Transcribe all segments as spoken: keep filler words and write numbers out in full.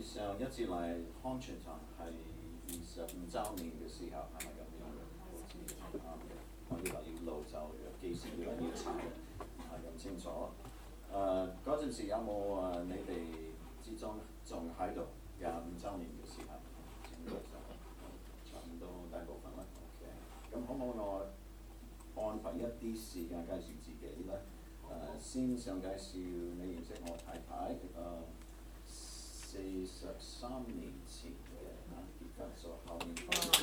上一次嚟康全堂係二十五週年嘅時候，係咪咁樣嘅？好似啱嘅。我以為要路就幾時要嚟要查，係咁清楚。誒嗰陣時有冇誒你哋之中仲喺度廿五週年嘅時候？請舉手。差唔多大部分啦。OK。咁可唔可以我安排一啲時間介紹自己咧？誒、uh, 先想介紹你認識我太太，誒四十三年前嘅啊，而家做後面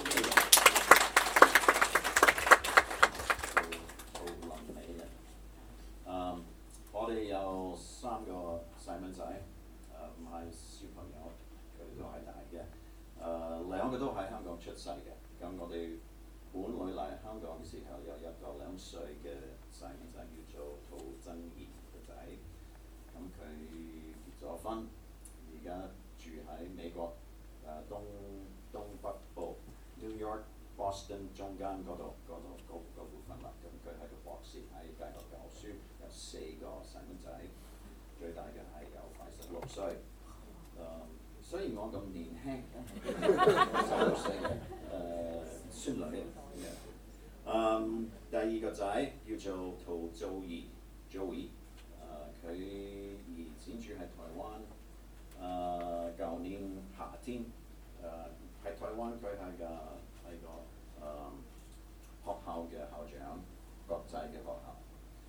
到到臨尾嘅。誒，我哋有三個細蚊仔，誒唔係小朋友，佢哋都係大嘅。誒、uh, 兩個都喺香港出世嘅，咁我哋本來嚟香港嘅時候有一個兩歲嘅細蚊仔叫做陶真賢個仔，咁佢結咗婚，而家住喺美國誒、呃、東東北部 New York、Boston 中間嗰度嗰度嗰嗰部分啦。咁佢係個博士喺大學教書，有四個細蚊仔，最大嘅係有快十六歲。誒、呃，雖然我咁年輕，十六歲嘅誒孫女。Um, 第二個仔叫做陶祖儀 Joey， 誒佢以前住喺台灣，誒舊年夏天誒喺台灣佢係個係個誒學校嘅校長，國際嘅學校。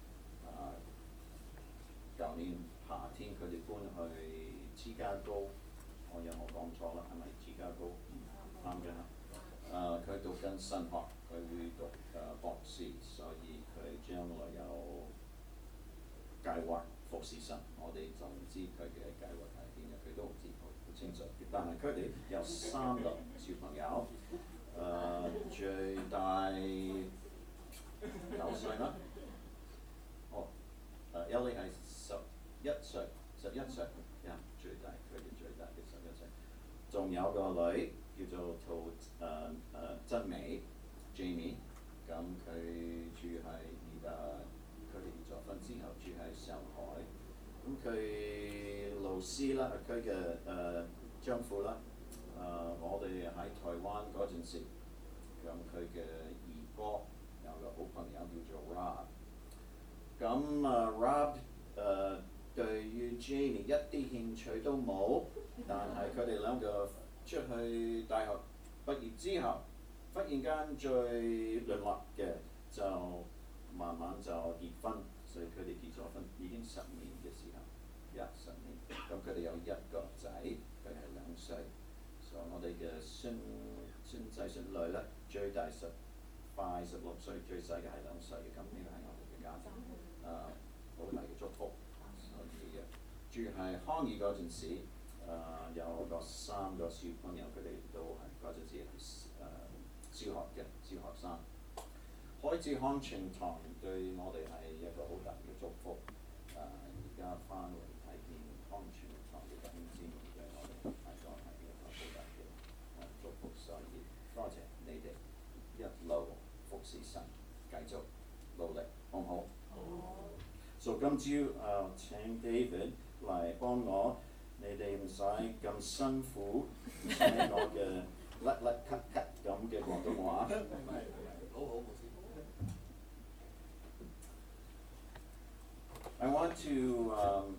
誒舊年夏天佢哋搬去芝加哥，我有冇講錯啦？係咪芝加哥？啱嘅。誒佢讀緊神學。佢會讀誒、uh, 博士，所以佢將來有計劃服侍神。我哋就唔知佢嘅計劃係點嘅，佢都唔知好清楚。但係佢哋有三個小朋友，誒、uh, 最大九歲啦。哦，誒 Ellie 係十一歲，十一歲，呀、yeah, 最大，佢哋最大嘅十一歲。仲有個女叫做陶誒誒真美。Jamie， 咁佢住喺而家，佢哋結咗婚之後住喺上海。咁佢老師啦，佢嘅誒丈夫啦，誒、呃、我哋喺台灣嗰陣時，咁佢嘅二哥有個好朋友叫做 Rob。咁啊 Rob 誒、呃、對於 Jamie 一啲興趣都冇，但係佢哋兩個出去大學畢業之後。忽然間最聯絡嘅就慢慢就結婚，所以佢哋結咗婚已經十年嘅時候，一十年。咁佢哋有一個仔，佢係兩歲。所以我哋嘅孫孫仔孫女咧，最大十快十六歲，最細嘅係兩歲嘅。咁呢個係我哋嘅家庭，誒好大嘅祝福。所以住喺康怡嗰陣時，誒、呃、有個三個小朋友，佢哋都係嗰陣時係誒。小學嘅小學生，開始康全堂對我哋係一個好大嘅祝福。誒而家翻嚟睇見康全堂嘅弟兄姊妹對我哋係個係一個好大嘅祝福，所以多謝你哋一路服侍神，繼續努力，好唔好？好。所以今朝誒請 David 嚟幫我，你哋唔使咁辛苦聽我嘅。甩甩咳咳咁嘅廣東話，好好冇事。I want to um,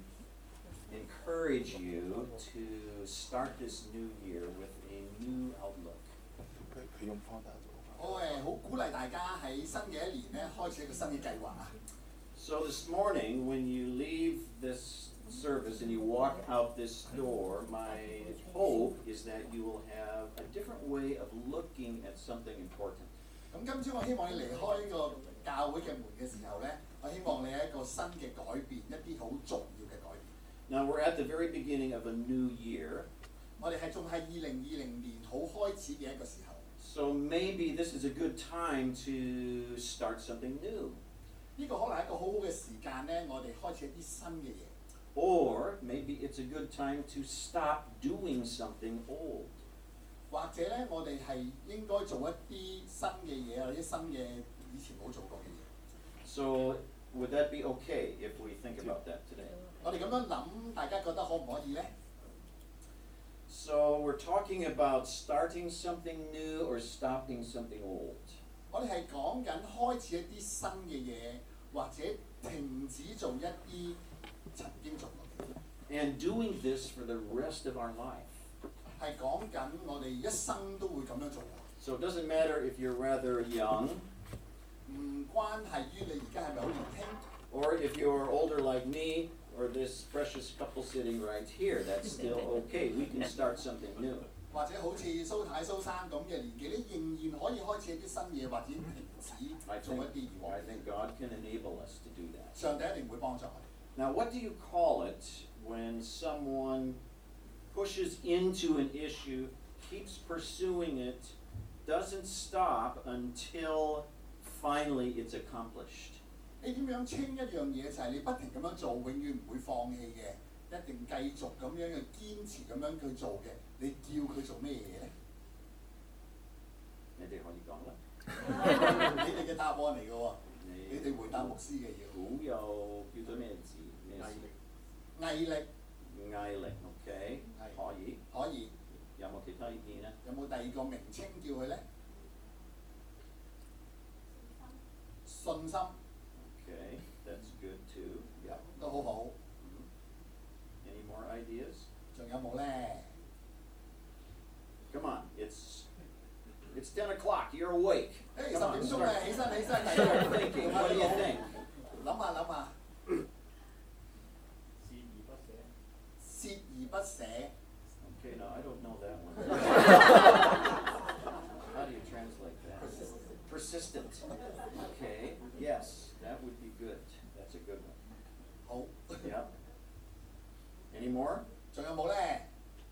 encourage you to start this new year with a new outlook. 我誒好鼓勵大家喺新嘅一年咧開始一個新嘅計劃啊。 So this morning, when you leave this service and you walk out this door, my hope is that you will have a different way of looking at something important. 咁今朝我希望你離開呢個教會嘅門嘅時候咧，我希望你係一個新嘅改變，一啲好重要嘅改變。 Now we're at the very beginning of a new year. 我哋係仲係二零二零年好開始嘅一個時候。 So maybe this is a good time to start something new. 呢個可能係一個好好嘅時間咧，我哋開始一啲新嘅嘢。 Or maybe it's a good time to stop doing something old. 或者咧，我哋係應該做一啲新嘅嘢，或者新嘅以前冇做過嘅嘢。 So would that be okay if we think about that today? 我哋咁樣諗，大家覺得可唔可以咧？ So we're talking about starting something new or stopping something old. 我哋係講緊開始一啲新嘅嘢，或者停止做一啲曾經做過嘅。 And doing this for the rest of our life. 係講緊我哋一生都會咁樣做。 So it doesn't matter if you're rather young. 唔關係於你而家係咪好年輕。 Or if you're older like me, or this precious couple sitting right here, that's still okay. We can start something new. 或者好似蘇太蘇生咁嘅年紀，你仍然可以開始一啲新嘢，或者停止 I 做 think, 一啲以往 I think God can enable us to do that. 上帝一定會幫助我哋。 Now, what do you call it when someone pushes into an issue, keeps pursuing it, doesn't stop until finally it's accomplished? 你點樣稱一樣嘢就係你不停咁樣做，永遠唔會放棄嘅，一定繼續咁樣嘅堅持咁樣去做嘅，你叫佢做咩嘢咧？ 你哋可以講啦。 你哋嘅答案嚟嘅喎，你哋回答牧師嘅要。 估又叫做咩字？咩字？ 毅力。 毅力 ，OK， 可以。 可以。 有冇其他意見咧？ 有冇第二個名稱叫佢咧？信心。 Okay, that's good too. Yeah. 都好好。 Mm-hmm. Any more ideas? 仲有冇咧 Come on, it's it's ten o'clock. You're awake. 誒，十 Come on, 點鐘 start, 咧，起身起身 start thinking. What do you think? 諗下諗下。 鍥而不捨。 鍥而不捨。 Okay, no, I don't know that one. How do you translate that? Persistent. Okay, yes, that would be good. That's a good one. 好。 Yeah. Any more? 仲有冇咧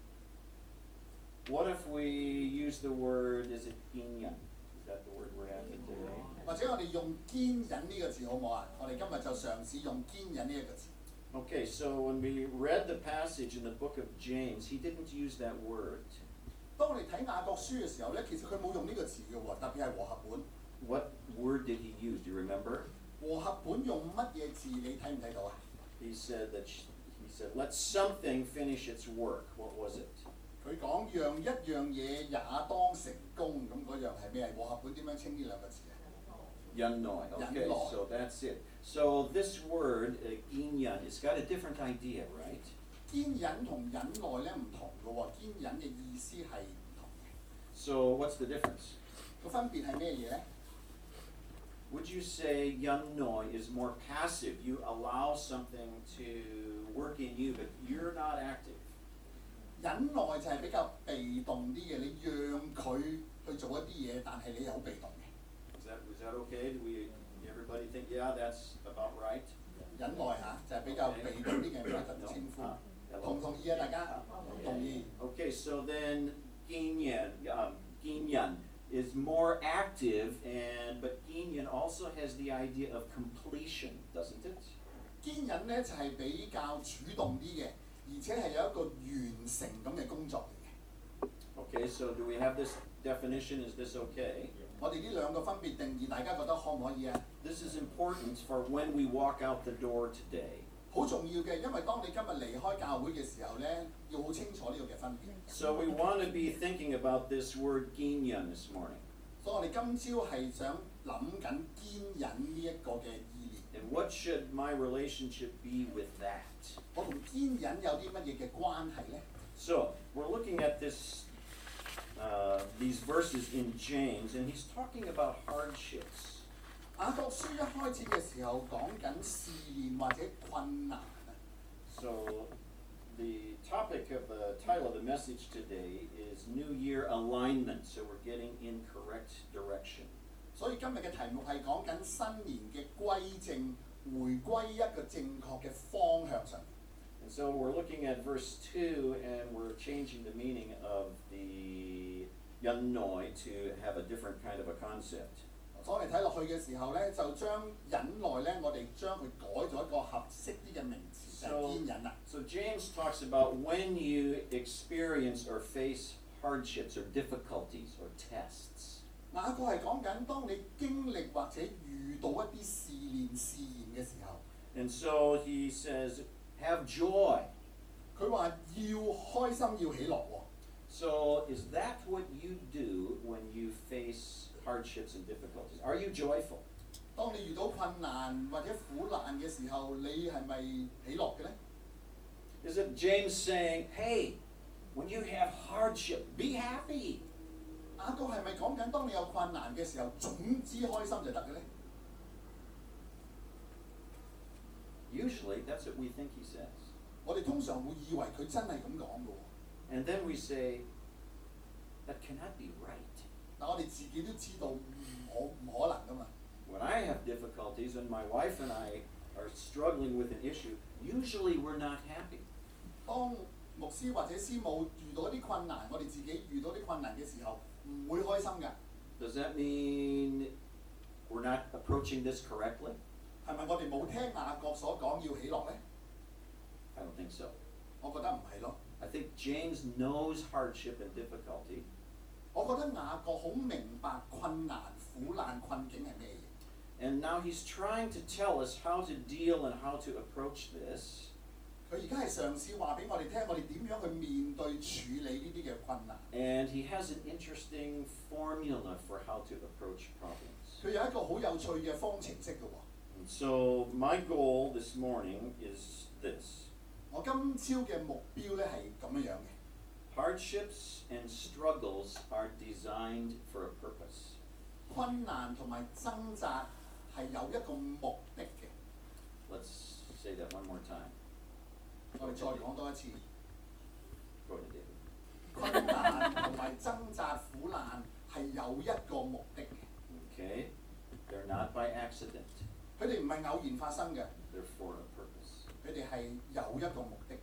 What if we use the word, is it kinyan? Is that the word we're after today? 或者我哋用堅忍呢個字好唔好啊？我哋今日就嘗試用堅忍呢一個字。 Okay, so when we read the passage in the book of James, he didn't use that word. 當我哋睇雅各書嘅時候咧，其實佢冇用呢個字嘅喎，特別係和合本。 What word did he use? Do you remember? 和合本用乜嘢字？你睇唔睇到啊？ He said that sh- he said, "Let something finish its work." What was it? 佢講讓一樣嘢也當成功，咁嗰樣係咩？和合本點樣稱呢兩個字啊？ Yannoi. Okay, Yannoi. so that's it. So this word, uh, ginyan, it's got a different idea, right? 堅忍同忍耐咧唔同嘅喎，堅忍嘅意思係唔同嘅。 So what's the difference? 個分別係咩嘢咧？ Would you say yannoi is more passive? You allow something to work in you, but you're not active. 忍耐就係比較被動啲嘅，你讓佢去做一啲嘢，但係你又好被動嘅。 Is that is that okay? Do we everybody think yeah, that's about right? 忍耐嚇就係比較被動啲嘅，唔係特別稱呼。同唔同意啊？大家同意。 Okay, so then ginyan, um, ginyan is more active, and but ginyan also has the idea of completion, doesn't it? 堅忍咧就係比較主動啲嘅，而且係有一個完成咁嘅工作嚟嘅。 Okay, so do we have this definition? Is this okay? 我哋呢兩個分別定義，大家覺得可唔可以啊？ This is important for when we walk out the door today. 好重要嘅，因為當你今日離開教會嘅時候咧，要好清楚呢個嘅分別。 So we want to be thinking about this word ginyan this morning. 所以我哋今朝係想諗緊堅忍呢一個嘅意念。 And what should my relationship be with that? 我同堅忍有啲乜嘢嘅關係咧？ So we're looking at this, uh, these verses in James, and he's talking about hardships. 雅各書一開始嘅時候講緊試驗或者困難啊。 So the topic of the title of the message today is New Year Alignment. So we're getting in correct direction. 所以今日嘅題目係講緊新年嘅歸正，回歸一個正確嘅方向上。 And so we're looking at verse two, and we're changing the meaning of the yannoi to have a different kind of a concept. 所以我哋睇落去嘅時候咧，就將忍耐咧，我哋將佢改咗一個合適啲嘅名詞，就係堅忍啦。 So James talks about when you experience or face hardships or difficulties or tests. 雅各係講緊當你經歷或者遇到一啲試煉試驗嘅時候， And so he says, have joy. 佢話要開心要喜樂喎。 So is that what you do when you face hardships and difficulties? Are you joyful? 當你遇到困難或者苦難嘅時候，你係咪喜樂嘅咧？ Is it James saying, hey, when you have hardship, be happy? 雅各係咪講緊當你有困難嘅時候，總之開心就得嘅咧？ Usually, that's what we think he says. 我哋通常會以為佢真係咁講嘅喎， And then we say, that cannot be right. 但我哋自己都知道唔可唔可能噶嘛。 When I have difficulties and my wife and I are struggling with an issue, usually we're not happy. 當牧師或者師母遇到一啲困難，我哋自己遇到啲困難嘅時候，唔會開心㗎。 Does that mean we're not approaching this correctly? 係咪我哋冇聽雅各所講要喜樂咧？ I don't think so. 我覺得唔係咯。 I think James knows hardship and difficulty, 我覺得雅各好明白困難、苦難、困境係咩嘢。 and now he's trying to tell us how to deal and how to approach this. 佢而家係嘗試話俾我哋聽，我哋點樣去面對處理呢啲嘅困難。 And he has an interesting formula for how to approach problems. 佢有一個好有趣嘅方程式嘅喎。 And so my goal this morning is this. 我今朝嘅目標咧係咁樣樣嘅。 Hardships and struggles are designed for a purpose. 困難同埋掙扎係有一個目的嘅。 Let's say that one more time. 我哋再講多一次， Go ahead, David. 困難同埋掙扎、苦難係有一個目的嘅。 Okay? They're not by accident. 佢哋唔係偶然發生嘅， They're for a purpose. 佢哋係有一個目的嘅。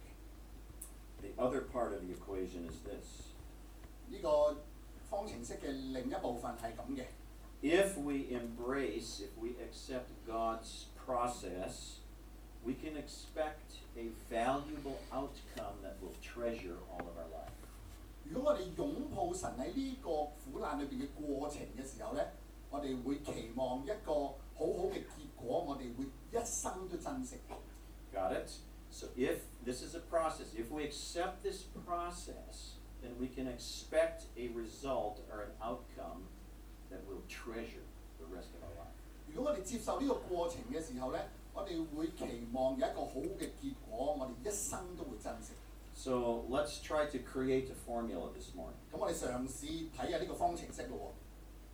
The other part of the equation is this. 呢個方程式嘅另一部分係咁嘅。 If we embrace, if we accept God's process, we can expect a valuable outcome that we'll treasure all of our life. 如果我哋擁抱神喺呢個苦難裏邊嘅過程嘅時候咧，我哋會期望一個好好嘅結果，我哋會一生都珍惜。 Got it? So if this is a process, if we accept this process, then we can expect a result or an outcome that we'll treasure the rest of our life. 如果我哋接受呢個過程嘅時候咧，我哋會期望有一個好嘅結果，我哋一生都會珍惜。 So let's try to create a formula this morning. 咁我哋嘗試睇下呢個方程式咯喎。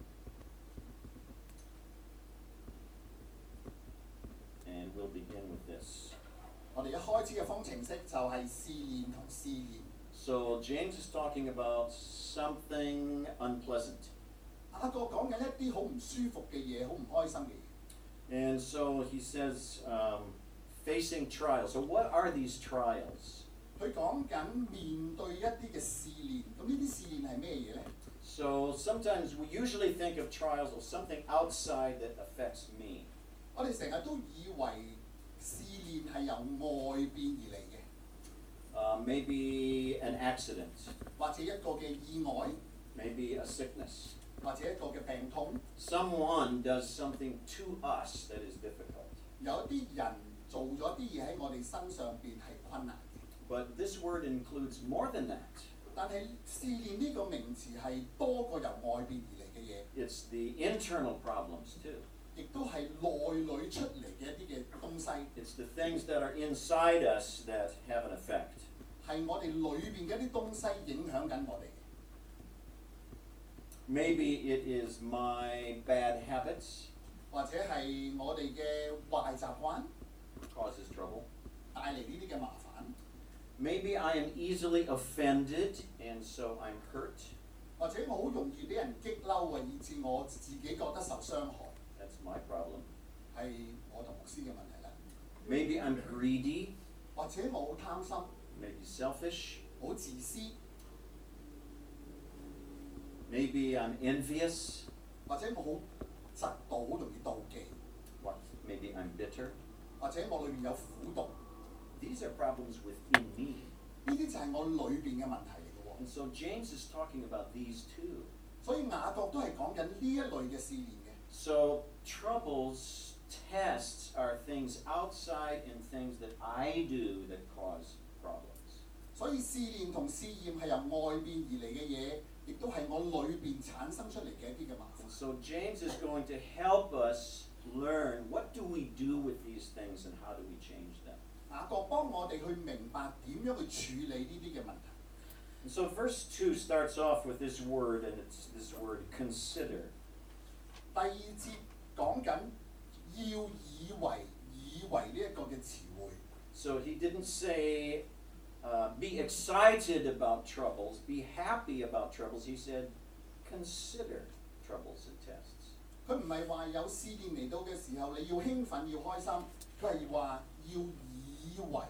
And we'll begin with this. 我哋一開始嘅方程式就係試驗同試驗。 So James is talking about something unpleasant. 雅各講緊一啲好唔舒服嘅嘢，好唔開心嘅嘢。 And so he says, um, facing trials. So what are these trials? 佢講緊面對一啲嘅試驗，咁呢啲試驗係咩嘢咧？ So sometimes we usually think of trials as something outside that affects me. 我哋成日都以為試驗係由外邊而嚟嘅， Uh, maybe an accident, 或者一個嘅意外， maybe a sickness. 或者一個嘅病痛。 Someone does something to us that is difficult. 有一啲人做咗啲嘢喺我哋身上邊係困難嘅， But this word includes more than that. 但係試驗呢個名詞係多過由外邊而嚟嘅嘢， It's the internal problems too. 亦都係內裏出嚟嘅一啲嘅東西， It's the things that are inside us that have an effect. 係我哋裏邊嘅一啲東西影響緊我哋。 Maybe it is my bad habits 或者係我哋嘅壞習慣 causes trouble. 帶嚟呢啲嘅麻煩， Maybe I am easily offended and so I'm hurt. 或者我好容易俾人激嬲啊，以致我自己覺得受傷害， That's my problem. 係我同牧師嘅問題啦。 Maybe I'm greedy, 或者我好貪心， maybe selfish. 好自私， Maybe I'm envious. 或者我好嫉妒，好容易妒忌， What? Maybe I'm bitter. 或者我裏面有苦毒， These are problems within me. 呢啲就係我裏邊嘅問題嚟嘅喎。 And so James is talking about these too. 所以雅各都係講緊呢一類嘅試驗嘅。 So troubles, tests are things outside and things that I do that cause problems. 所以試煉同試驗係由外邊而嚟嘅嘢，亦都係我裏邊產生出嚟嘅一啲嘅麻煩。 And so James is going to help us learn what do we do with these things and how do we change them. 雅各幫我哋去明白點樣去處理呢啲嘅問題。 And so verse two starts off with this word, and it's this word consider. 第二節講緊要以為以為呢一個嘅詞彙。 So he didn't say uh, be excited about troubles, be happy about troubles. He said consider troubles and tests. 佢唔係話有試煉嚟到嘅時候你要興奮要開心，佢係話要以為。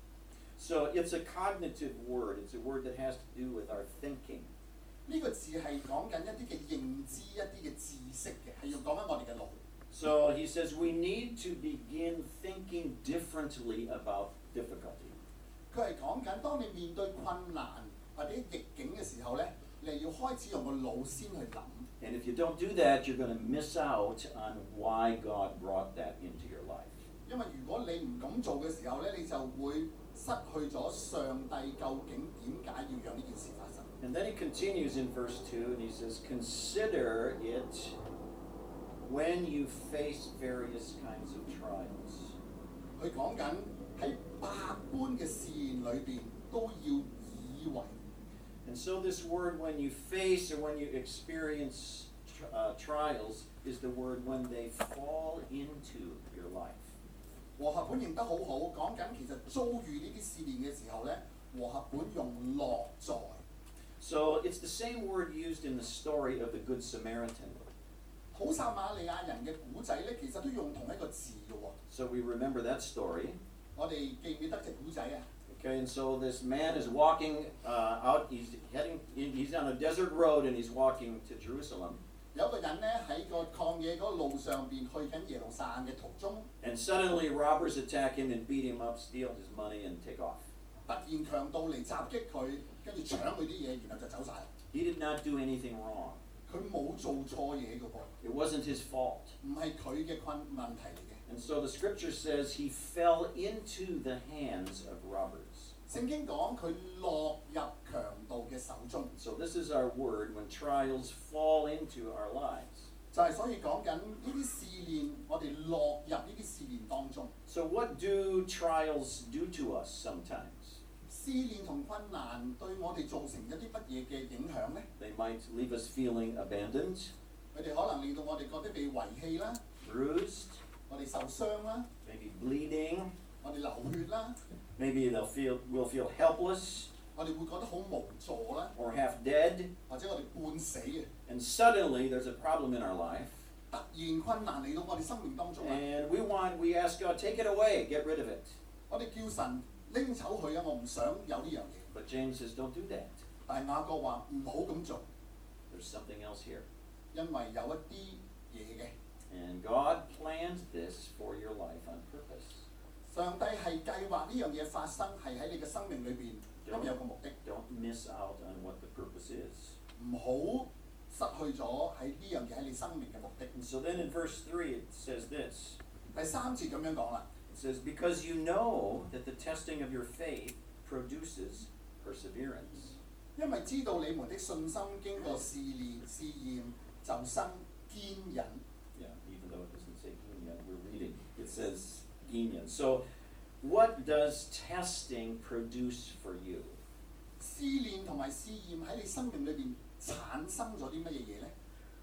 So it's a cognitive word. It's a word that has to do with our thinking. 呢個字係講緊一啲嘅認知、一啲嘅知識嘅，係要講緊我哋嘅腦。 So he says we need to begin thinking differently about difficulty. 佢係講緊當你面對困難或者逆境嘅時候咧，你係要開始用個腦先去諗。 And if you don't do that, you're going to miss out on why God brought that into your life. 因為如果你唔咁做嘅時候咧，你就會失去咗上帝究竟點解要讓呢件事發生。 And then he continues in verse two, and he says, consider it when you face various kinds of trials. 佢講緊喺百般嘅試驗裏邊都要以為。 And so this word, when you face or when you experience uh, trials, is the word when they fall into your life. 和合本認得好好，講緊其實遭遇呢啲試驗嘅時候咧，和合本用落在。 So it's the same word used in the story of the Good Samaritan. 好撒瑪利亞人嘅古仔咧，其實都用同一個字嘅喎。 So we remember that story. 我哋記唔記得隻古仔啊？ Okay, and so this man is walking uh, out, he's heading, he's on a desert road and he's walking to Jerusalem. 有個人咧喺個曠野嗰個路上邊去緊耶路撒冷嘅途中， And suddenly robbers attack him and beat him up, steal his money and take off. 突然強盜嚟襲擊佢，跟住搶佢啲嘢，然後就走晒。 He did not do anything wrong. 佢冇做錯嘢嘅噃， It wasn't his fault. 唔係佢嘅困問題嚟嘅。 And so the scripture says he fell into the hands of robbers. 聖經講佢落入強盜嘅手中， So this is our word when trials fall into our lives. 就係所以講緊呢啲試驗，我哋落入呢啲試驗當中。 So what do trials do to us sometimes? 試驗同困難對我哋造成一啲乜嘢嘅影響呢？ They might leave us feeling abandoned, 佢哋可能令到我哋覺得被遺棄啦， bruised, 我哋受傷啦， maybe bleeding. 我哋流血啦， Maybe they'll feel, we'll feel helpless 我哋會覺得好無助啦， or half dead. 或者我哋半死嘅。 And suddenly there's a problem in our life. 突然困難嚟到我哋生命當中啊！ And we want, we ask God, take it away, get rid of it. 我哋叫神拎走佢啊！我唔想有呢樣嘢。 But James says, don't do that. 但係雅各話唔好咁做， There's something else here. 因為有一啲嘢嘅。 And God planned this for your life on purpose. 上帝係計劃呢樣嘢發生，係喺你嘅生命裏邊，因為有個目的。 Don't miss out on what the purpose is. 唔好失去咗喺呢樣嘢喺你生命嘅目的。 And so then in verse three it says this. 第三節咁樣講啦， It says, because you know that the testing of your faith produces perseverance. 因為知道你們的信心經過試煉試驗，就生堅忍。 Yeah, even though it doesn't say Ginyan, we're reading. It says Ginyan. So what does testing produce for you? 試煉同埋試驗喺你生命裏邊產生咗啲乜嘢嘢咧？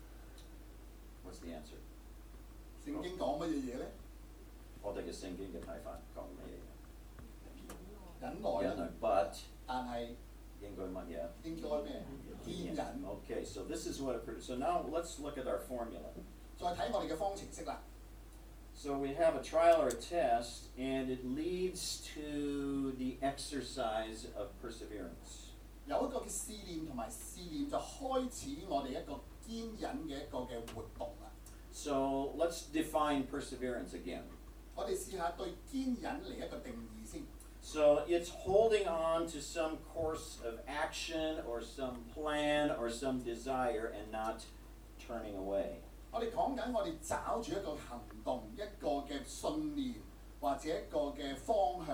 What's the answer? 聖經講乜嘢嘢咧？ 我哋嘅聖經嘅睇法講咩嘢？ 忍耐啦， But 但係應該乜嘢？ 應該咩？堅忍。 Okay, so this is what it produces. So now let's look at our formula. 再睇我哋嘅方程式啦。 So we have a trial or a test, and it leads to the exercise of perseverance. 有一個嘅試煉同埋試驗就開始我哋一個堅忍嘅一個嘅活動啦。 So let's define perseverance again. 我哋試下對堅忍嚟一個定義先。 So it's holding on to some course of action or some plan or some desire and not turning away. 我哋講緊我哋找住一個行動、一個嘅信念或者一個嘅方向，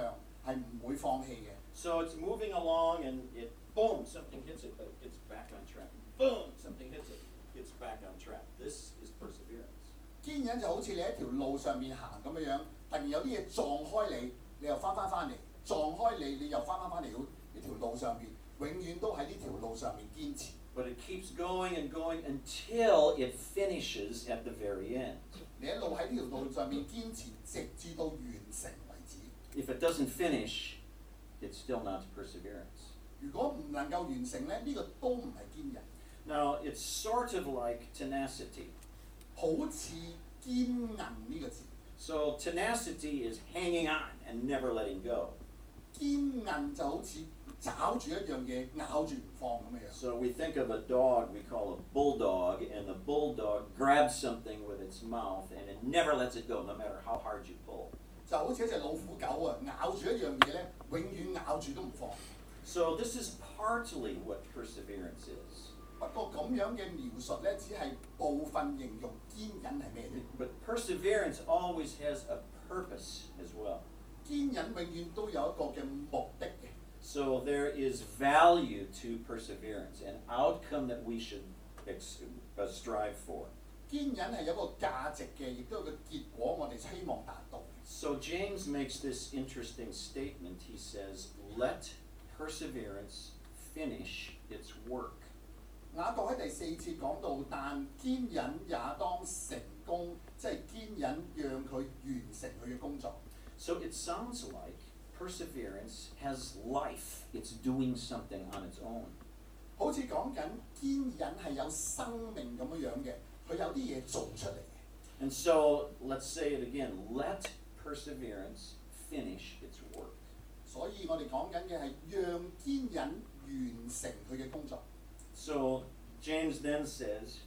係唔會放棄嘅。 So it's moving along and it, boom, something hits it, but it gets back on track. Boom, something hits it, gets back on track. This is perseverance. 堅忍就好似你喺條路上面行咁樣樣，突然有啲嘢撞開你，你又翻翻翻嚟，撞開你，你又翻翻翻嚟到呢條路上面，永遠都喺呢條路上面堅持。 But it keeps going and going until it finishes at the very end. 你一路喺呢條路上面堅持，直至到完成為止。 If it doesn't finish, it's still not perseverance. 如果唔能夠完成咧，呢、這個都唔係堅忍。 Now, it's sort of like tenacity. 好似堅硬呢個字， So tenacity is hanging on and never letting go. 堅韌就好似抓住一樣嘢咬住唔放咁嘅樣。 So we think of a dog we call a bulldog, and the bulldog grabs something with its mouth and it never lets it go, no matter how hard you pull. 就好似一隻老虎狗啊，咬住一樣嘢咧，永遠咬住都唔放。 So this is partly what perseverance is. 不過咁樣嘅描述咧，只係部分形容堅忍係咩啫？ But perseverance always has a purpose as well. 堅忍永遠都有一個嘅目的嘅。 So there is value to perseverance, an outcome that we should ex- uh, strive for. 堅忍係有個價值嘅，亦都有個結果，我哋希望達到。 So James makes this interesting statement. He says, "Let perseverance finish its work." 雅各喺第四節講到，但堅忍也當成功，即係堅忍讓佢完成佢嘅工作。 So it sounds like perseverance has life. It's doing something on its own. 好似講緊堅忍係有生命咁樣樣嘅，佢有啲嘢做出嚟嘅。 And so let's say it again. Let perseverance finish its work. 所以我哋講緊嘅係讓堅忍完成佢嘅工作。 So James then says,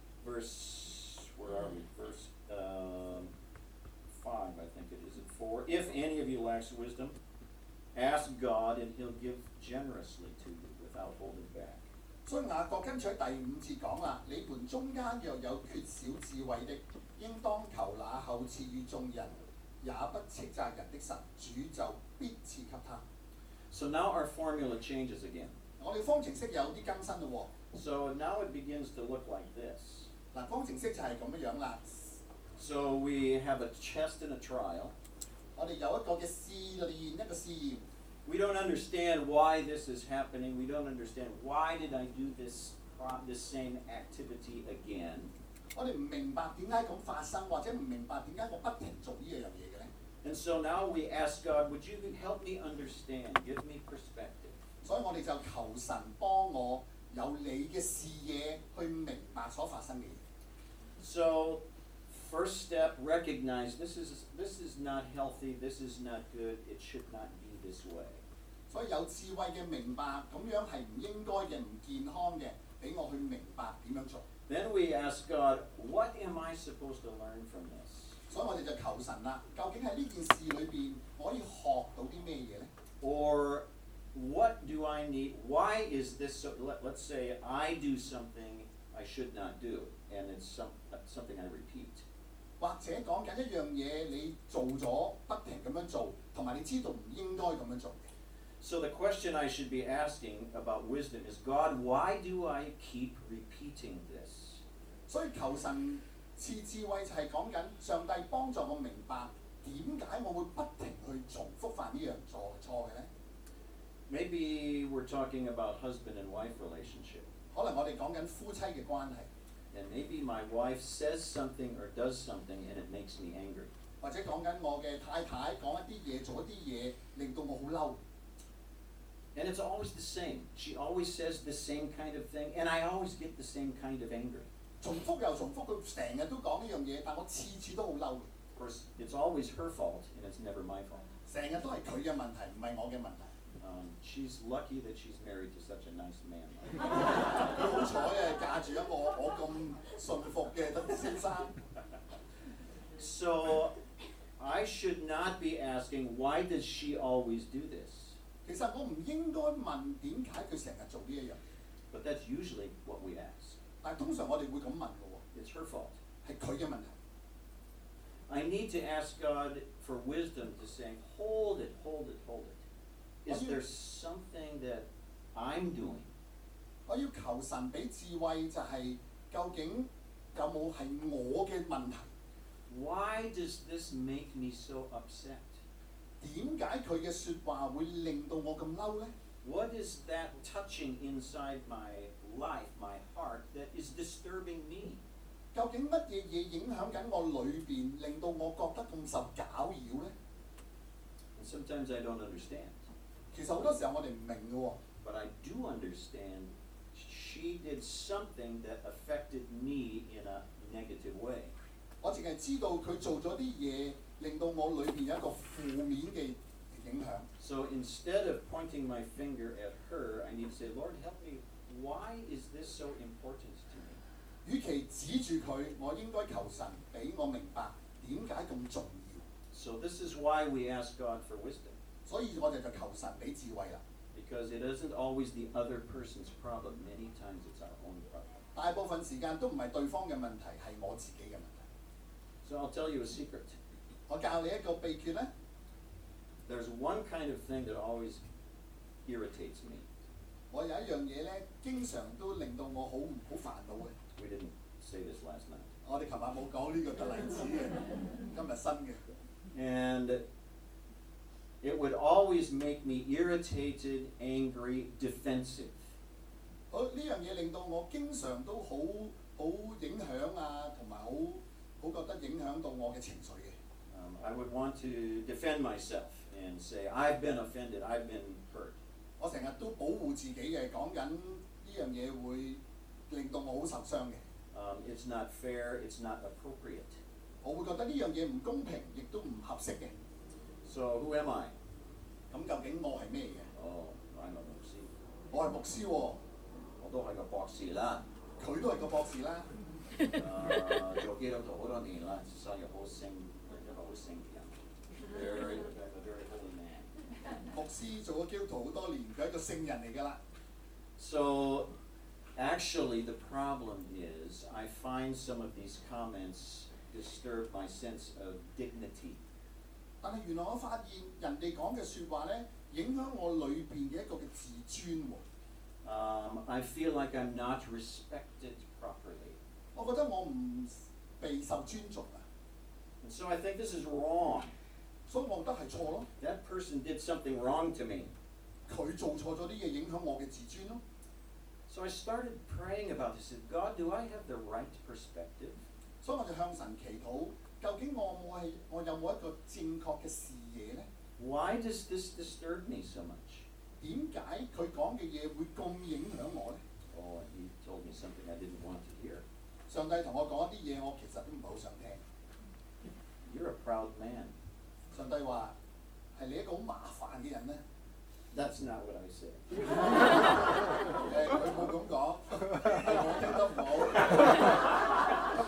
verse, where are we? Verse um, five, I think it is, at four. If any of you lacks wisdom, ask God and he'll give generously to you without holding back. 所以雅各跟住喺第五節講啦，你們中間若有缺少智慧的，應當求那厚賜與眾人，也不斥責人的神，主就必賜給他。 So now our formula changes again. 我哋方程式有啲更新咯 So now it begins to look like this. 喎。嗱，方程式就係咁樣樣啦。 So we have a test and a trial. 我哋有一個嘅試練，一個試驗。 We don't understand why this is happening. We don't understand why did I do this pro- this same activity again. 我哋唔明白點解咁發生，或者唔明白點解我不停做呢樣嘢嘅咧。 And so now we ask God, would you help me understand? Give me perspective. 所以我哋就求神幫我有你嘅視野去明白所發生嘅嘢。 So first step, recognize this is this is not healthy, this is not good, it should not be this way. 所以有智慧嘅明白，咁樣係唔應該嘅、唔健康嘅，俾我去明白點樣做。 Then we ask God, what am I supposed to learn from this? 所以我哋就求神啦，究竟喺呢件事裏邊，我可以學到啲咩嘢咧？ Or what do I need? Why is this so? Let, let's say I do something I should not do, and it's some, something I repeat. 或者講緊一樣嘢，你做咗不停咁樣做，同埋你知道唔應該咁樣做嘅。 So the question I should be asking about wisdom is, God, why do I keep repeating this? 所以求神賜智慧就係講緊上帝幫助我明白點解我會不停去重複犯呢樣錯錯嘅咧？ Maybe we're talking about husband and wife relationship. 可能我哋講緊夫妻嘅關係， And maybe my wife says something or does something and it makes me angry. 或者講緊我嘅太太講一啲嘢，做一啲嘢，令到我好嬲。 And it's always the same. She always says the same kind of thing, and I always get the same kind of angry. 重複又重複，佢成日都講呢樣嘢，但我次次都好嬲。 Of course, it's always her fault, and it's never my fault. 成日都係佢嘅問題，唔係我嘅問題。 Um, she's lucky that she's married to such a nice man. 佢好彩啊，嫁住一個我咁順服嘅先生。 So I should not be asking, why does she always do this? 其實我唔應該問點解佢成日做呢一樣， But that's usually what we ask. 但係通常我哋會咁問嘅喎， It's her fault. 係佢嘅問題。 I need to ask God for wisdom to say, hold it, hold it, hold it. Is there something that I'm doing? 我要求神俾智慧，就係究竟有冇係我嘅問題？ Why does this make me so upset? 點解佢嘅説話會令到我咁嬲呢？ What is that touching inside my life, my heart, that is disturbing me? 究竟乜嘢嘢影響緊我裏邊，令到我覺得咁受攪擾呢？ And sometimes I don't understand. 其實好多時候我哋唔明嘅喎。 But I do understand she did something that affected me in a negative way. 我淨係知道佢做咗啲嘢，令到我裏邊有一個負面嘅影響。 So instead of pointing my finger at her, I need to say, Lord, help me. Why is this so important to me? 與其指住佢，我應該求神俾我明白點解咁重要。 So this is why we ask God for wisdom. 所以我哋就求神俾智慧啦。 Because it isn't always the other person's problem. Many times it's our own problem. 大部分時間都唔係對方嘅問題，係我自己嘅問題。 So I'll tell you a secret. 我教你一個秘訣咧。 There's one kind of thing that always irritates me. 我有一樣嘢咧，經常都令到我好好煩惱嘅。 We didn't say this last night. 我哋琴晚冇講呢個嘅例子嘅，今日新嘅。 And it would always make me irritated, angry, defensive. 好，呢樣嘢令到我經常都好好影響啊，同埋好好覺得影響到我嘅情緒嘅。 Um, I would want to defend myself and say, I've been offended, I've been hurt. 我成日都保護自己嘅，講緊呢樣嘢會令到我好受傷嘅。 Um, it's not fair, it's not appropriate. 我會覺得呢樣嘢唔公平，亦都唔合適嘅。 So who am I? 咁究竟我係咩嘅？ Oh, I'm a 牧師。 我係牧師喎， 我都係個博士啦。 佢都係個博士啦。 誒做基督徒好多年啦，所以好聖，一個好聖嘅人。Very, a very holy man. 牧師做咗基督徒好多年，佢係一個聖人嚟㗎啦。 So actually the problem is I find some of these comments disturb my sense of dignity. 但係原來我發現人哋講嘅説話咧，影響我裏邊嘅一個嘅自尊喎。 Um, I feel like I'm not respected properly. 我覺得我唔被受尊重啊， And so I think this is wrong. 所以我覺得係錯咯。 That person did something wrong to me. 佢做錯咗啲嘢，影響我嘅自尊咯。 So I started praying about this. I said, God, do I have the right perspective? 所以我就向神祈禱，究竟我冇係我有冇一個正確嘅視野咧？ Why does this disturb me so much? 點解佢講嘅嘢會咁影響我咧？ Oh, and he told me something I didn't want to hear. 上帝同我講一啲嘢，我其實都唔係好想聽。 You're a proud man. 上帝話係你一個好麻煩嘅人咧。 That's not what I said. 誒，佢冇咁講，係我聽得唔好。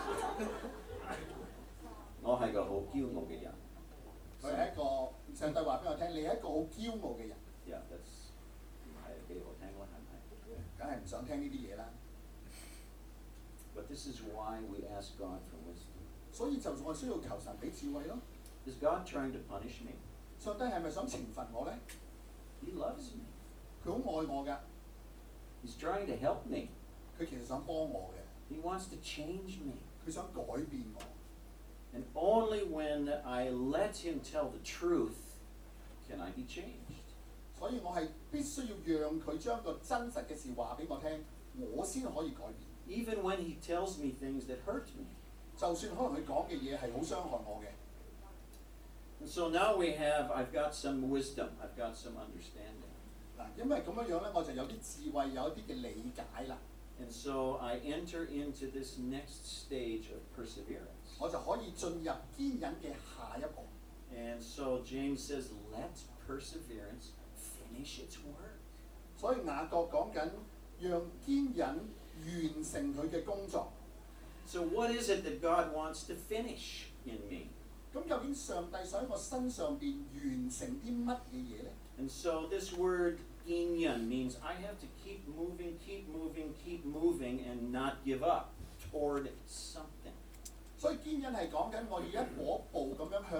我係個好驕傲嘅人。 佢係一個上帝話俾我聽，你係一個好驕傲嘅人。 Yeah, that's 係幾好聽啦，係咪？ 梗係唔想聽呢啲嘢啦。 But this is why we ask God for wisdom. 所以就我需要求神俾智慧咯。 Is God trying to punish me? 上帝係咪想懲罰我咧？ He loves me. 佢好愛我㗎， He's trying to help me. 佢其實想幫我嘅， He wants to change me. 佢想改變我。 And only when I let him tell the truth can I be changed. 所以我係必須要讓佢將個真實嘅事話俾我聽，我先可以改變。 Even when he tells me things that hurt me. 就算可能佢講嘅嘢係好傷害我嘅。 And so now we have, I've got some wisdom, I've got some understanding. 嗱，因為咁樣樣咧，我就有啲智慧，有一啲嘅理解啦。 And so I enter into this next stage of perseverance. 我就可以進入堅忍嘅下一步。 And so James says, let perseverance finish its work. 所以雅各講緊，讓堅忍完成佢嘅工作。 So what is it that God wants to finish in me? 咁究竟上帝想喺我身上邊完成啲乜嘢嘢咧？ And so this word inyan means I have to keep moving, keep moving, keep moving and not give up toward something. 所以堅忍係講緊我要一步一步咁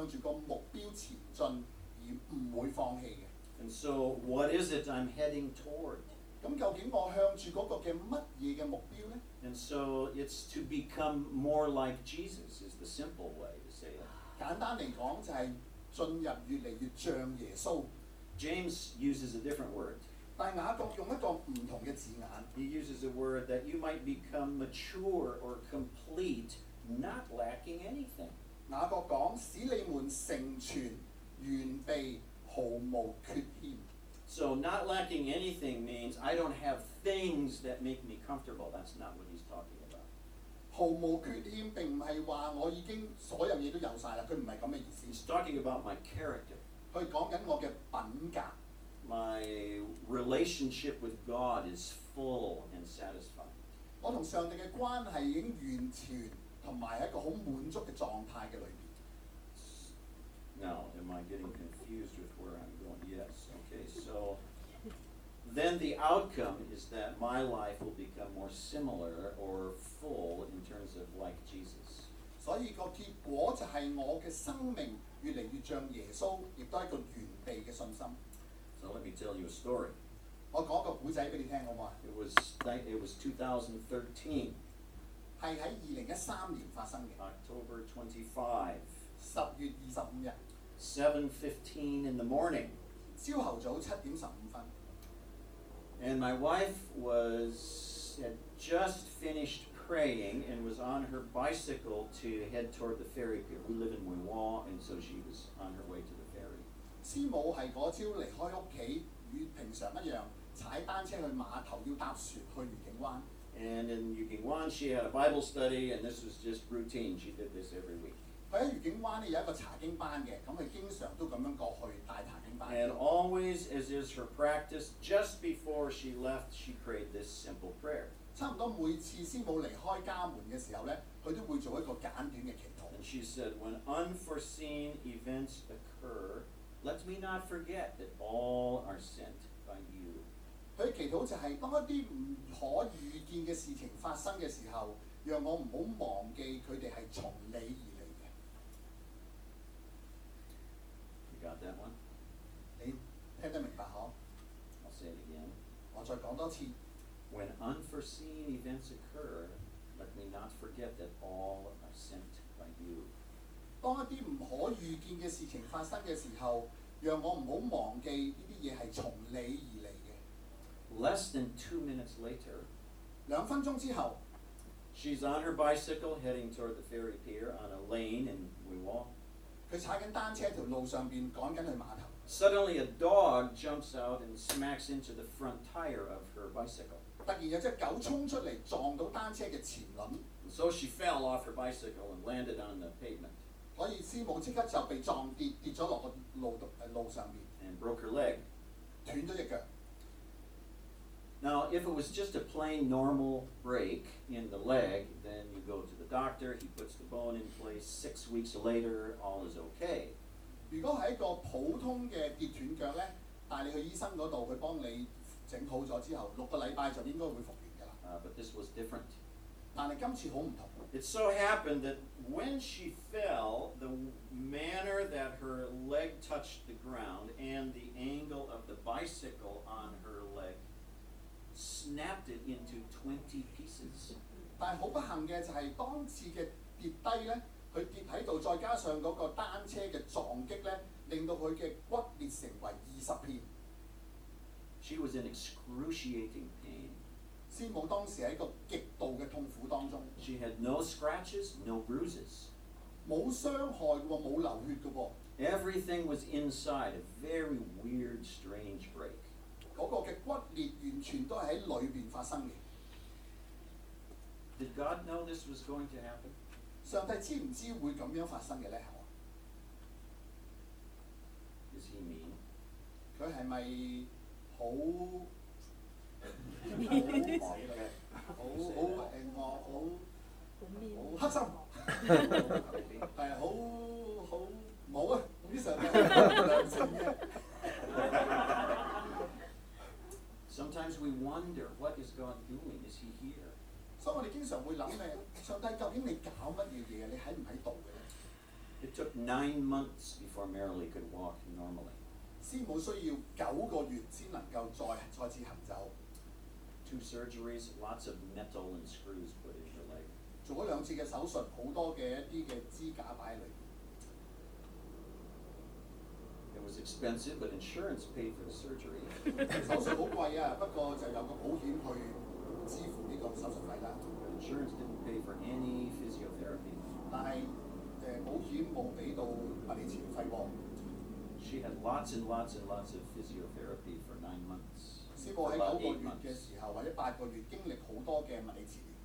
向住個目標前進，而唔會放棄嘅。 And so, what is it I'm heading toward? 咁究竟我向住嗰個嘅乜嘢嘅目標呢？ And so, it's to become more like Jesus, is the simple way to say it. 簡單嚟講就係進入越嚟越像耶穌。 James uses a different word. 但係雅各用一個唔同嘅字眼， He uses a word that you might become mature or complete, not lacking anything. 雅各講使你們成全完備，毫無缺欠。 So, not lacking anything means I don't have things that make me comfortable. That's not what he's talking about. 毫無缺欠並唔係話我已經所有嘢都有晒啦，佢唔係咁嘅意思。 He's talking about my character. 佢講緊我嘅品格， My relationship with God is full and satisfying. 我同上帝嘅關係已經完全同埋喺一個好滿足嘅狀態嘅裏邊。 Now, am I getting confused with where I'm going? Yes. Okay, so then the outcome is that my life will become more similar or full in terms of like Jesus. 所以個結果就係我嘅生命越嚟越像耶穌，亦都係一個完備嘅信心。 So let me tell you a story. 我講個古仔俾你聽好唔好啊？ It was it was two thousand thirteen, 係喺二零一三年發生嘅， October twenty-fifth, 十月二十五日， seven fifteen in the morning. 朝頭早七點十五分。 And my wife was had just finished praying and was on her bicycle to head toward the ferry pier. We live in Wiwan, and so she was on her way to the ferry. 師母係嗰朝離開屋企，與平常一樣，踩單車去碼頭，要搭船去愉景灣。 And in Yukinwan, she had a Bible study, and this was just routine. She did this every week. 佢喺愉景灣咧有一個查經班嘅，咁佢經常都咁樣過去帶查經班。 And always, as is her practice, just before she left, she prayed this simple prayer. 差唔多每次師母離開家門嘅時候咧，佢都會做一個簡短嘅祈禱。 And she said, "When unforeseen events occur, let me not forget that all are sent by you." 佢祈禱就係當一啲唔可預見嘅事情發生嘅時候，讓我唔好忘記佢哋係從你而嚟嘅。 You got that one? 你聽得明白嗬？ I'll say it again. 我再講多次。 When unforeseen events occur, let me not forget that all are sent by you. 當一啲唔可預見嘅事情發生嘅時候，讓我唔好忘記呢啲嘢係從你而嚟嘅。 Less than two minutes later, 兩分鐘之後， she's on her bicycle heading toward the ferry pier on a lane in Wiwan. 佢踩緊單車條路上邊趕緊去碼頭。 Suddenly, a dog jumps out and smacks into the front tire of her bicycle. 突然有隻狗衝出嚟撞到單車嘅前輪， And so she fell off her bicycle and landed on the pavement 所以師母即刻就被撞跌跌咗落個路度誒路上邊， and broke her leg. 斷咗隻腳。 Now, if it was just a plain normal break in the leg, then you go to the doctor, he puts the bone in place. Six weeks later, all is okay. 如果係一個普通嘅跌斷腳咧，帶你去醫生嗰度，佢幫你整好咗之後，六個禮拜就應該會復原㗎啦。 Uh, but this was different. 但係今次好唔同。 It so happened that when she fell, the manner that her leg touched the ground and the angle of the bicycle on her leg snapped it into twenty pieces. 但係好不幸嘅就係當次嘅跌低咧，佢跌喺度，再加上嗰個單車嘅撞擊咧，令到佢嘅骨裂成為二十片。 She was in excruciating pain. 師母當時喺一個極度嘅痛苦當中， She had no scratches, no bruises. 冇傷害嘅喎，冇流血嘅喎， Everything was inside, a very weird, strange break. 嗰個嘅骨裂完全都係喺裏邊發生嘅。 Did God know this was going to happen? 上帝知唔知會咁樣發生嘅咧？ Is he mean? 佢係咪好好好好誒我好好黑心？係好好冇啊！總之上帝係良性嘅。 Sometimes we wonder, what is God doing? Is he here? 所以我哋經常會諗誒，上帝究竟你搞乜嘢嘢？你喺唔喺度嘅咧？ It took nine months before Marilee could walk normally. 師母需要九個月先能夠再再次行走， Two surgeries, lots of metal and screws put in her leg. 做咗兩次嘅手術，好多嘅一啲嘅支架擺喺裏邊。 It was expensive, but insurance paid for the surgery. 手術好貴啊，不過就有個保險去支付呢個手術費啦。 But insurance didn't pay for any physiotherapy. 但係誒、呃、保險冇俾到物理治療費喎。 She had lots and lots and lots of physiotherapy for nine months. 師母喺 About 九個 eight 月 months. 嘅時候或者八個月經歷好多嘅物理治療，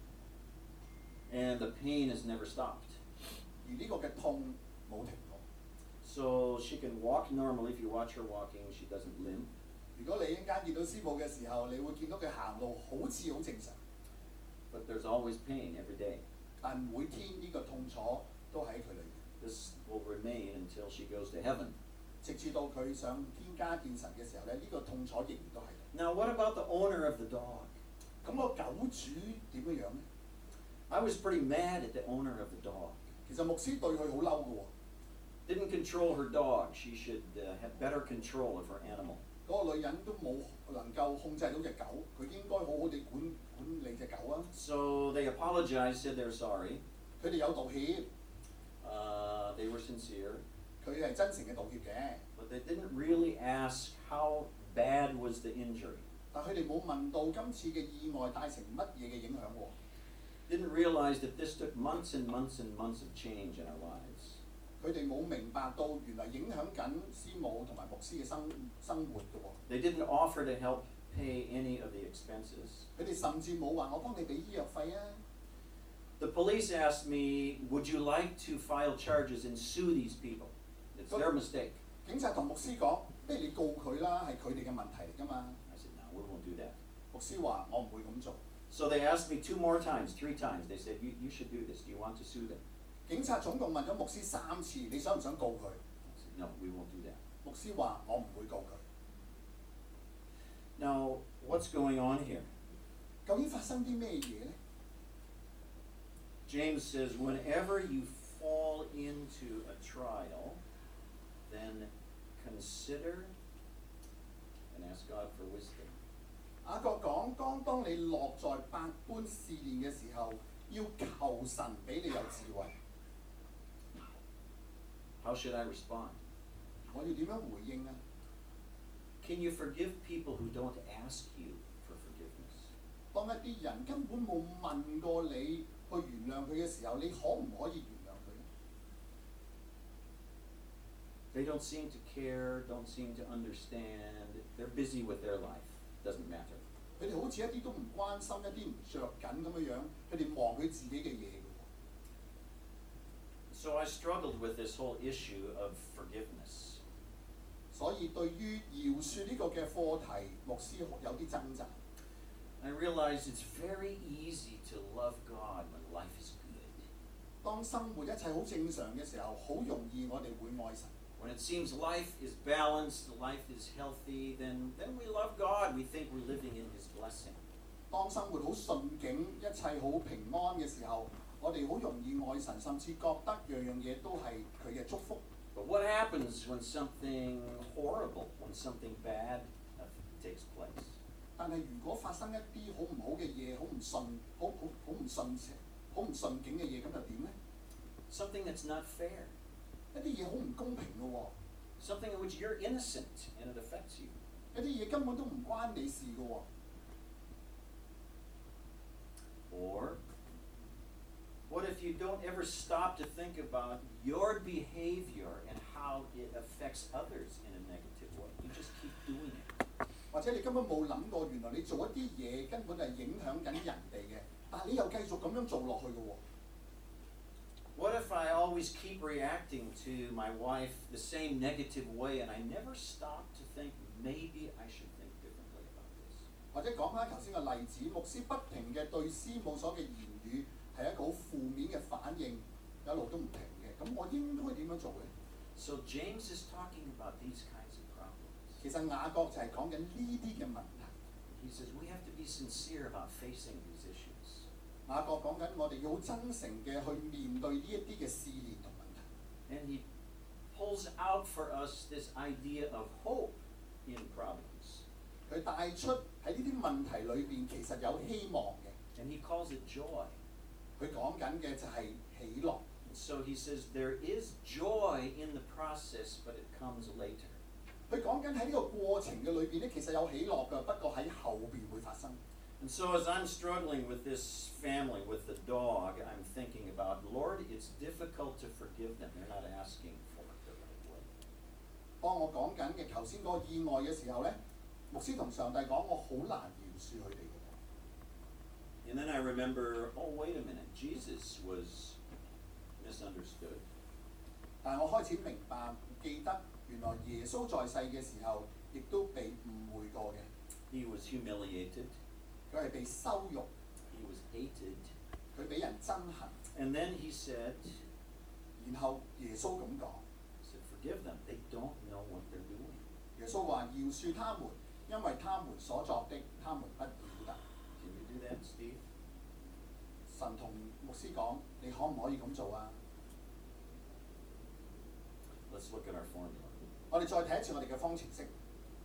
And the pain has never stopped. 而呢個嘅痛冇停過。 So she can walk normally. If you watch her walking, she doesn't limp. 如果你一陣間見到師母嘅時候，你會見到佢行路好似好正常， But there's always pain every day. 但每天呢個痛楚都喺佢裏面， This will remain until she goes to heaven. 直至到佢上天家見神嘅時候咧，呢、個痛楚仍然都喺度。 Now, what about the owner of the dog? 咁個狗主點樣樣咧？ I was pretty mad at the owner of the dog. 其實牧師對佢好嬲嘅喎， Didn't control her dog. She should uh, have better control of her animal. 嗰、個女人都冇能夠控制到隻狗，佢應該好好地管管理隻狗啊。 So they apologized, said they're sorry. 佢哋有道歉， Uh, they were sincere, 佢係真誠嘅道歉嘅， but they didn't really ask how bad was the injury. 但佢哋冇問到今次嘅意外帶成乜嘢嘅影響喎。 Didn't realize that this took months and months and months of change in our lives. 佢哋冇明白到原來影響緊師母同埋牧師嘅生生活嘅喎。 They didn't offer to help pay any of the expenses. 佢哋甚至冇話我幫你俾醫藥費啊。 The police asked me, would you like to file charges and sue these people? It's their mistake. 警察同牧師講：不如你告佢啦，係佢哋嘅問題嚟㗎嘛。 I said, no, we won't do that. 牧師話：我唔會咁做。 So they asked me two more times, three times. They said, you, you should do this. Do you want to sue them? 警察總共問咗牧師三次：你想唔想告佢？ I said, no, we won't do that. 牧師話：我唔會告佢。 Now, what's going on here? 究竟發生啲咩嘢咧？ James says, whenever you fall into a trial, then consider and ask God for wisdom. 雅各講：當當你落在百般試煉嘅時候，要求神俾你有智慧。 How should I respond? 我要點樣回應啊？ Can you forgive people who don't ask you for forgiveness? 當一啲人根本冇問過你去原諒佢嘅時候，你可唔可以原諒佢咧？ They don't seem to care, don't seem to understand. They're busy with their life. Doesn't matter. 佢哋好似一啲都唔關心，一啲唔着緊咁樣樣，佢哋忙佢自己嘅嘢嘅喎。 So I struggled with this whole issue of forgiveness. 所以對於饒恕呢個嘅課題，牧師有啲掙扎。 I realized it's very easy to love God when life is good. 當生活一切好正常嘅時候，好容易我哋會愛神。 When it seems life is balanced, life is healthy, then, then we love God. We think we're living in His blessing. 當生活好順境，一切好平安嘅時候，我哋好容易愛神，甚至覺得樣樣嘢都係佢嘅祝福。 But what happens when something horrible, when something bad uh, takes place? 但係如果發生一啲好唔好嘅嘢，好唔順，好好好唔順情，好唔順境嘅嘢，咁就點咧？ Something that's not fair. 一啲嘢好唔公平嘅喎， Something in which you're innocent and it affects you. 一啲嘢根本都唔關你事嘅喎。 Or what if you don't ever stop to think about your behavior and how it affects others in a negative way? You just keep doing it. 或者你根本冇諗過，原來你做一啲嘢根本係影響緊人哋嘅，但係你又繼續咁樣做落去嘅喎。 What if I always keep reacting to my wife the same negative way and I never stop to think maybe I should think differently about this? 或者講翻頭先嘅例子，牧師不停嘅對師母所嘅言語係一個好負面嘅反應，一路都唔停嘅。咁我應該點樣做咧？ So James is talking about these kinds of problems. 其實雅各就係講緊呢啲嘅問題。 He says we have to be sincere about facing these issues. 雅各講緊我哋要好真誠嘅去面對呢一啲嘅試煉同問題。 out for us this idea of hope in problems. 佢帶出喺呢啲問題裏邊其實有希望嘅。 And he calls it joy. 佢講緊嘅就係喜樂。 So he says there is joy in the process, but it comes later. 佢講緊喺呢個過程嘅裏邊咧，其實有喜樂㗎，不過喺後邊會發生。 And so as I'm struggling with this family, with the dog, I'm thinking about, Lord, it's difficult to forgive them. They're not asking for it the right way. 當我講緊嘅頭先嗰個意外嘅時候咧，牧師同上帝講：我好難饒恕佢哋嘅。 And then I remember, oh, wait a minute, Jesus was misunderstood. 但係我開始明白，記得原來耶穌在世嘅時候，亦都被誤會過嘅。 He was humiliated. 佢係被羞辱， He was hated. 佢俾人憎恨。 And then he said, 然後耶穌咁講： he said, forgive them. They don't know what they're doing. 耶穌話饒恕他們，因為他們所作的，他們不曉得。 Can you do that, Steve? 神同牧師講：你可唔可以咁做啊？ Let's look at our formula. 我哋再睇一次我哋嘅方程式。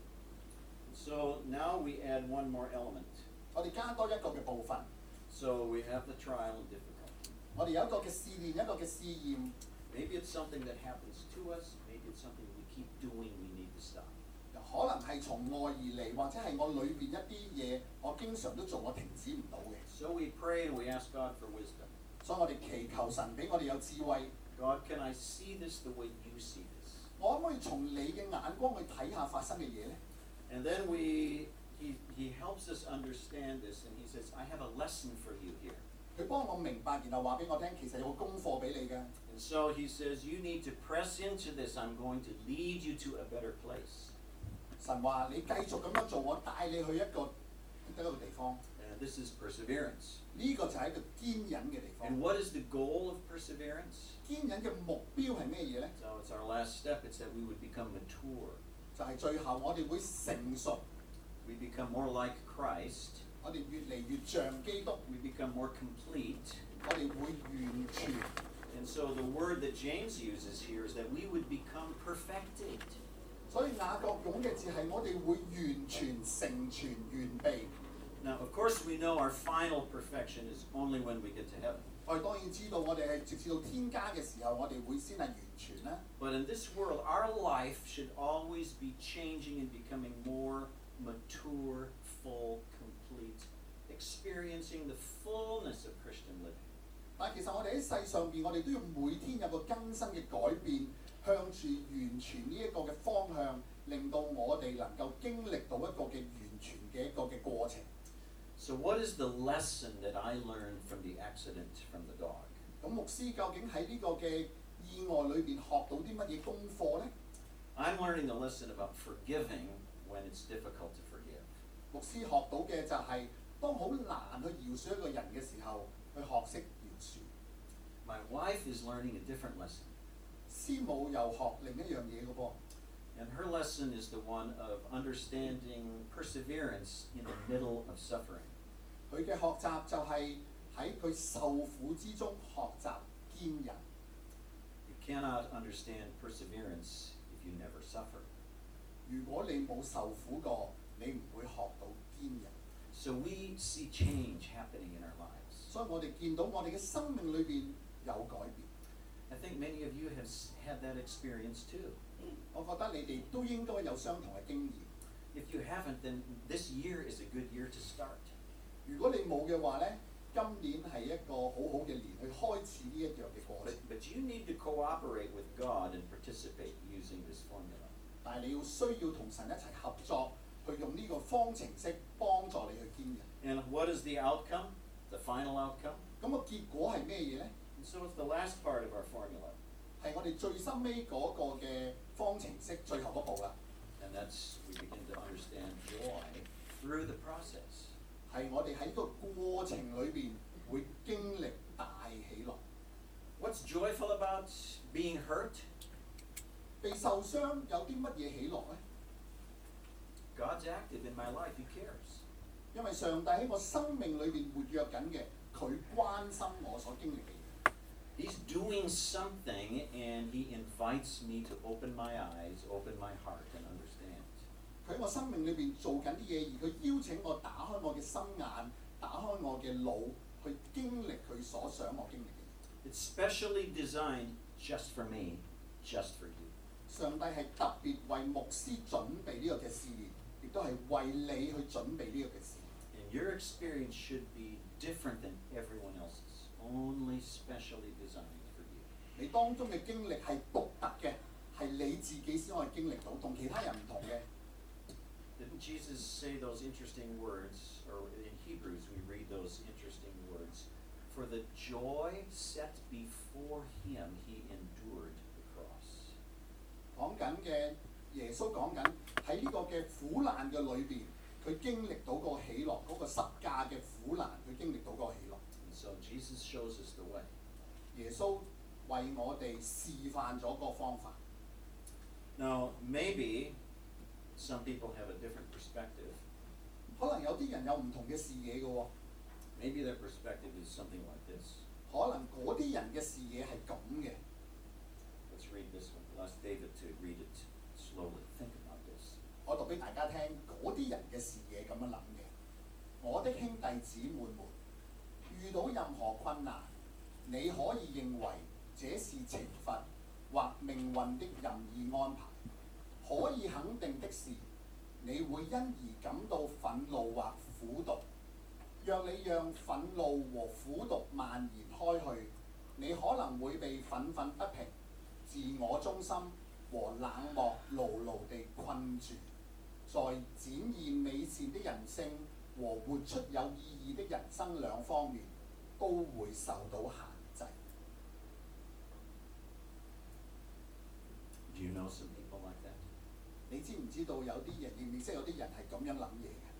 So now we add one more element. 我哋加多一個嘅部分。 So we have the trial and difficulty. 我哋有一個嘅試驗，一個嘅試驗。 Maybe it's something that happens to us. Maybe it's something we keep doing. We need to stop. 可能係從外而嚟，或者係我裏邊一啲嘢，我經常都做，我停止唔到嘅。 So we pray and we ask God for wisdom. 所以我哋祈求神俾我哋有智慧。 God, can I see this the way you see this? 我可唔可以從你嘅眼光去睇下發生嘅嘢咧？ And then we, he, he helps us understand this, and he says, I have a lesson for you here. 佢幫我明白，然後話俾我聽，其實有個功課俾你嘅。 And so he says, you need to press into this. I'm going to lead you to a better place. 神話你繼續咁樣做，我帶你去一個一個地方。 And this is perseverance. 呢個就係一個堅忍嘅地方。 And what is the goal of perseverance? 堅忍嘅目標係咩嘢咧？ So it's our last step. It's that we would become mature. 就係最後我哋會成熟， We become more like Christ. 我哋越嚟越像基督， We become more complete. 我哋會完全。 And so the word that James uses here is that we would become perfected. 所以雅各用嘅字係我哋會完全成全完備。 Now, of course, we know our final perfection is only when we get to heaven. 我哋當然知道，我哋係直至到天家嘅時候，我哋會先係完全啦。 But in this world, our life should always be changing and becoming more mature, full, complete, experiencing the fullness of Christian living. 但係其實我哋喺世上邊，我哋都要每天有個更新嘅改變，向住完全呢一個嘅方向，令到我哋能夠經歷到一個嘅完全嘅一個嘅過程。 So what is the lesson that I learned from the accident from the dog? 咁牧師究竟喺呢個嘅意外裏邊學到啲乜嘢功課咧？ I'm learning the lesson about forgiving when it's difficult to forgive. 牧師學到嘅就係、是、當好難去饒恕一個人嘅時候，去學識饒恕。 My wife is learning a different lesson. 師母又學另一樣嘢嘅噃。 And her lesson is the one of understanding perseverance in the middle of suffering. 佢嘅學習就係喺佢受苦之中學習堅忍。 You cannot understand perseverance if you never suffer. 如果你冇受苦過，你唔會學到堅忍。 So we see change happening in our lives. 所以我哋見到我哋嘅生命裏邊有改變。 I think many of you have s- had that experience too. 我覺得你哋都應該有相同嘅經驗。 If you haven't, then this year is a good year to start. 如果你冇嘅話咧，今年係一個好好嘅年去開始呢一樣嘅過 But, 程。 but you need to cooperate with God and participate using this formula. 但係你要需要同神一齊合作，去用呢個方程式幫助你去堅忍。 And what is the outcome? The final outcome? 咁個結果係咩嘢咧？ And so it's the last part of our formula. 係我哋最深尾嗰個嘅方程式最後嗰步啦。 And that's, we begin to understand joy through the process. 係我哋喺個過程裏邊會經歷大喜樂。 What's joyful about being hurt? 被受傷有啲乜嘢喜樂咧？ God's active in my life. He cares. 因為上帝喺我生命裏邊活躍緊嘅，佢關心我所經歷嘅嘢。 He's doing something and he invites me to open my eyes, open my heart, and understand. 佢喺我生命裏邊做緊啲嘢，而佢邀請我打開我嘅心眼，打開我嘅腦，去經歷佢所想我經歷嘅嘢。 It's specially designed just for me, just for you. 上帝係特別為牧師準備呢個嘅試驗，亦都係為你去準備呢個嘅試驗。 And your experience should be different than everyone else's, only specially designed for you. 你當中嘅經歷係獨特嘅，係你自己先可以經歷到，同其他人唔同嘅。 Didn't Jesus say those interesting words, or in Hebrews we read those interesting words? For the joy set before him, he endured the cross. 講緊嘅耶穌講緊喺呢個嘅苦難嘅裏邊，佢經歷到個喜樂，嗰、那個十架嘅苦難，佢經歷到嗰個喜樂。 And so Jesus shows us the way. 耶穌為我哋示範咗個方法。 Now, maybe some people have a different perspective. 可能有啲人有唔同嘅視野嘅喎， Maybe their perspective is something like this. 可能嗰啲人嘅視野係咁嘅。 Let's read this one. We'll ask David to read it slowly. Think about this. 我讀俾大家聽，嗰啲人嘅視野咁樣諗嘅。我的兄弟姊妹們，遇到任何困難，你可以認為這是懲罰或命運的任意安排。可以肯定的是，你會因而感到憤怒或苦毒。若你讓憤怒和苦毒蔓延開去，你可能會被憤憤不平、自我中心和冷漠牢牢地困住，在展現美善的人性和活出有意義的人生兩方面，都會受到限制。 Do you know some people like that? 你知唔知道有啲人，認唔認識有啲人係咁樣諗嘢嘅？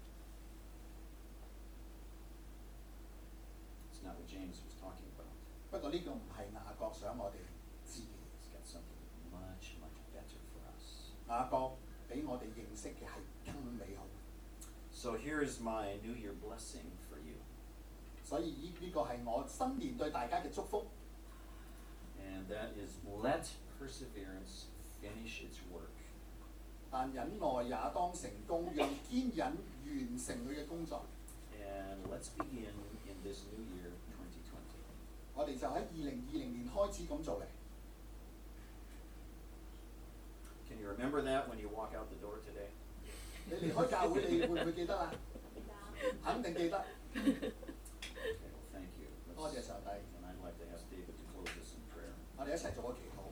It's not what James was talking about. 不過呢個唔係雅各想我哋知嘅。 He's got something much, much better for us. 雅各俾我哋認識嘅係更美好。 So here is my New Year blessing for you. 所以呢呢個係我新年對大家嘅祝福。 And that is let perseverance finish its work. 但忍耐也當成功，讓堅忍完成佢嘅工作。 And let's begin in this new year, twenty twenty. 我哋就喺二零二零年開始咁做嚟。 Can you remember that when you walk out the door today? 你離開教會，你會唔會記得啊？肯定記得。 Okay, well, thank you. 多謝上帝。 And I'd like to ask David to close this in prayer. 我哋一齊做個祈禱。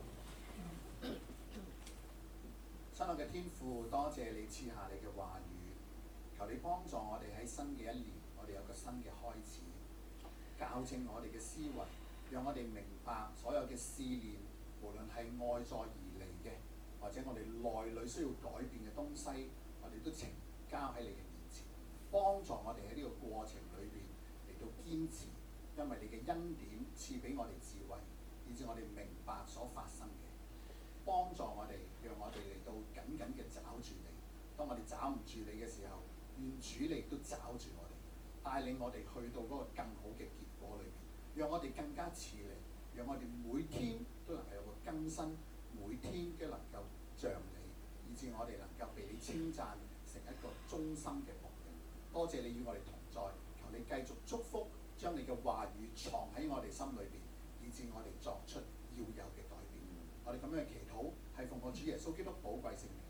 親愛嘅天父，多謝你賜下你嘅話語，求你幫助我哋喺新嘅一年，我哋有個新嘅開始，校正我哋嘅思維，讓我哋明白所有嘅試煉，無論係外在而嚟嘅，或者我哋內裏需要改變嘅東西，我哋都呈交喺你嘅面前，幫助我哋喺呢個過程裏邊嚟到堅持，因為你嘅恩典賜俾我哋智慧，以致我哋明白所發生嘅。幫助我哋，讓我哋嚟到緊緊嘅抓住你。當我哋抓唔住你嘅時候，願主你都抓住我哋，帶領我哋去到嗰個更好嘅結果裏邊，讓我哋更加似你，讓我哋每天都能夠有個更新，每天都能夠像你，以致我哋能夠被你稱讚成一個忠心嘅僕人。多謝你與我哋同在，求你繼續祝福，將你嘅話語藏喺我哋心裏邊，以致我哋作出要有嘅改變。我哋咁樣嘅祈禱係奉我主耶穌基督寶貴聖名。